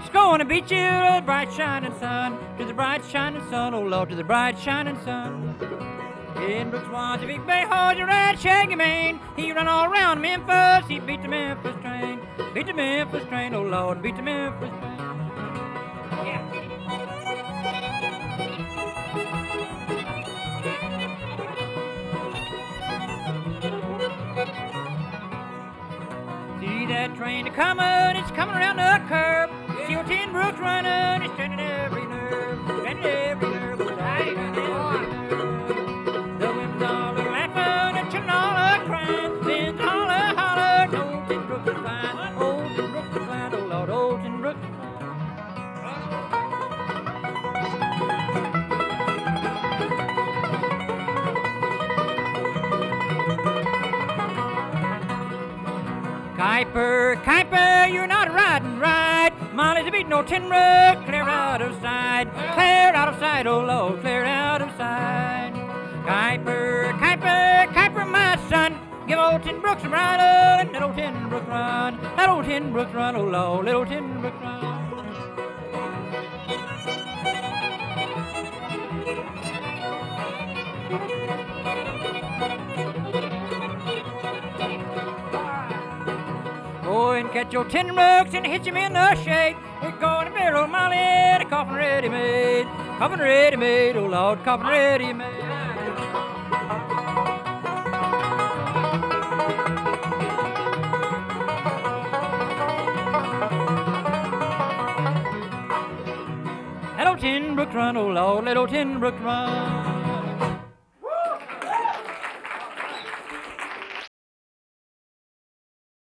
It's going to beat you to the bright shining sun, to the bright shining sun, oh Lord, to the bright shining sun. Ten Brooks was a big bay horse, a red shaggy mane. He run all around Memphis, he beat the Memphis train. Beat the Memphis train, oh Lord, beat the Memphis train. Yeah. See that train a-comin', it's comin' around the curve. See old Ten Brooks runnin', it's straining every nerve, straining every nerve, oh, straining every nerve. The women's all a-laughin' and children all a-cryin', men's all a-hollerin', old Ten Brooks is fine, old Ten Brooks is fine, oh Lord, old Ten Brooks is fine. Kuiper, Kuiper, you're not riding right. Molly's a beating old Ten Brooks, clear out of sight. Clear out of sight, oh Lord, clear out of sight. Kuiper, Kuiper, Kuiper, my son, give old Ten Brooks a bridle and let old Ten Brooks run. Let old Ten Brooks run, oh Lord, let old Ten Brooks run. Go and catch your Ten Brooks and hitch him in the shade. We're going to bury old Molly in a coffin ready made. Coffin ready made, oh Lord, coffin ready made. Let old Ten Brooks run, oh Lord, let old Ten Brooks run.